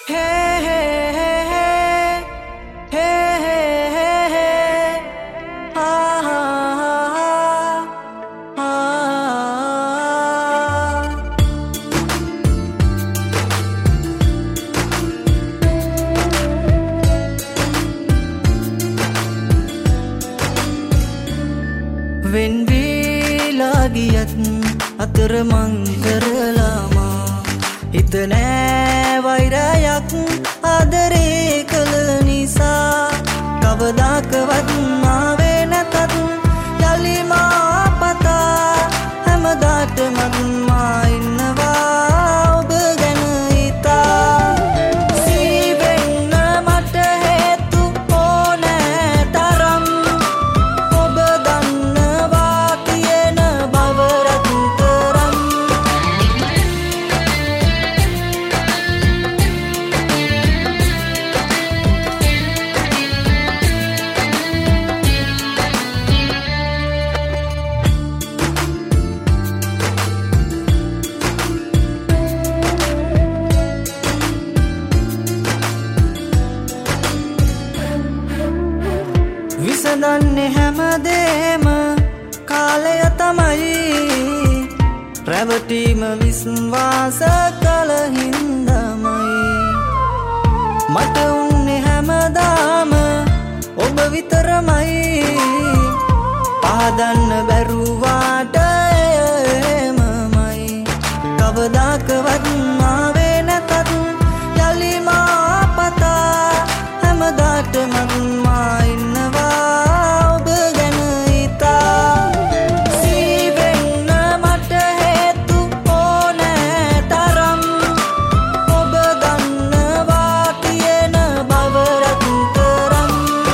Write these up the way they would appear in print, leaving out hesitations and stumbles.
වෙන්වීලා ගියත් අතරමං කරලාමා හිත නෑ වෛරයක් ආදරේ කළ නිසා කවදාකවත් මාවේ නැතත් යලි මා පතා හැමදාටමත් මා ඉන්නවා ඔබ ගැන හිතා සීවෙන්න මට හේතු ඕනෑ තරම් ඔබ දන්නවා කියන බව රත්තරන් විසඳන්නේ හැමදේම කාලය තමයි රැවටීම විශ්වාස කළ හින්දමයි මට උන්නේ හැමදාම ඔබ විතරමයි පහදන්න බැරුවාට එමමයි කවදාකවත් මාවේ නැතත් යලි මා පතා හැමදාටමත් මා ඉන්නවා ඔබ ගැන හිතා සීවෙන්න මට හේතු ඕනෑ තරම් ඔබ දන්නවා කියන බව රත්තරන්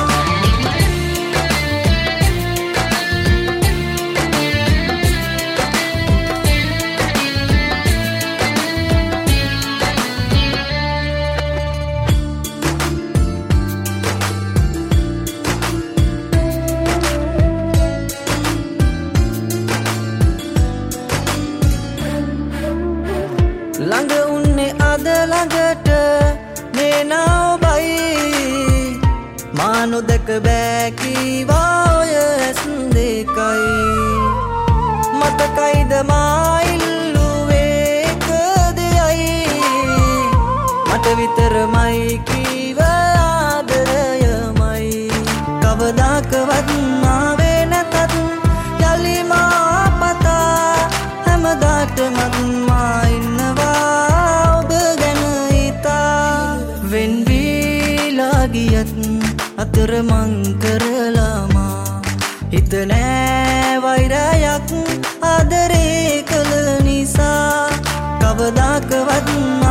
ළඟ උන්නේ අද ළඟට නේනා ඔබයි මා නොදැක බෑ කීවා ඔය ඇස් දෙකයි මතකයිද මා ඉල්ලුවේ එක දෙයයි මට විතරමයි කීව ආදරයමයි කවදාකවත් මාවේ නැතත් යලි මා පතා හැමදාටමත් මා ඉන්නවා ඔබ ගැන හිතා වෙන්වීලා ගියත් අතරමං කරලාමා හිත නෑ වෛරයක් ආදරේ කළ නිසා කවදාකවත්